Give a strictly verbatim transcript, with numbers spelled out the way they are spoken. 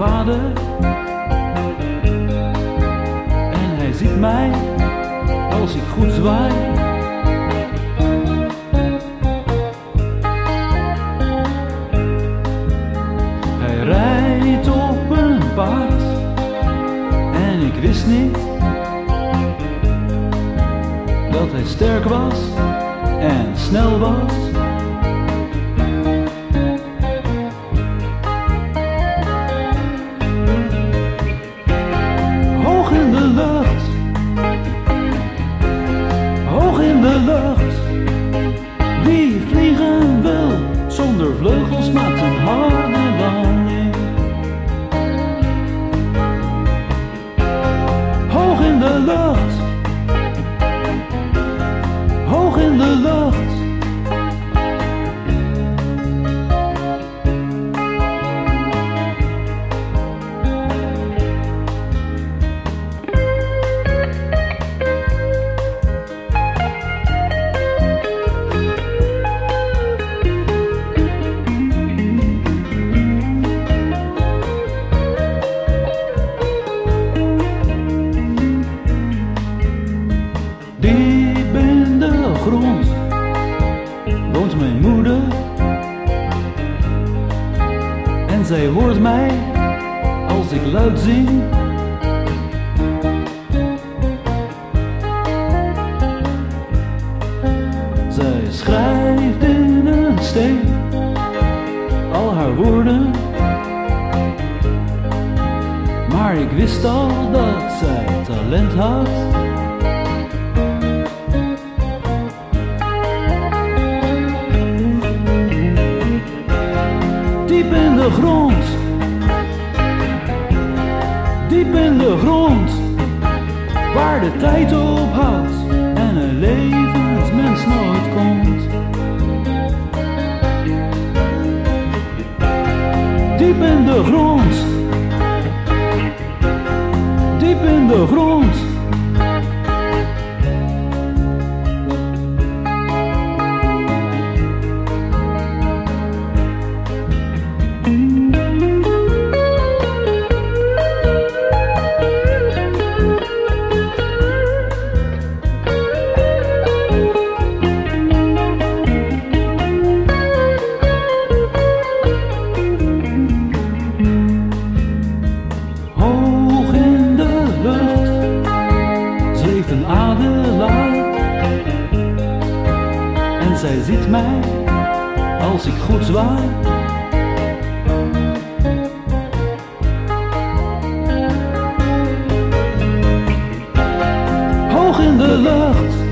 vader en hij ziet mij als ik goed zwaai. Hij rijdt op een paard en ik wist niet dat hij sterk was en snel was. Hoog in de lucht, hoog in de lucht. Wie vliegen wil zonder vleugels maakt een harde landing. Hoog in de lucht, hoog in de lucht. Diep in de grond woont mijn moeder en zij hoort mij als ik luid zing. Zij schrijft in een steen al haar woorden, maar ik wist al dat zij talent had. Diep in de grond, diep in de grond, waar de tijd ophoudt en een levensmens nooit komt. Diep in de grond, diep in de grond. Hoog in de lucht zweeft een adelaar en zij ziet mij als ik goed zwaai. Hoog in de lucht,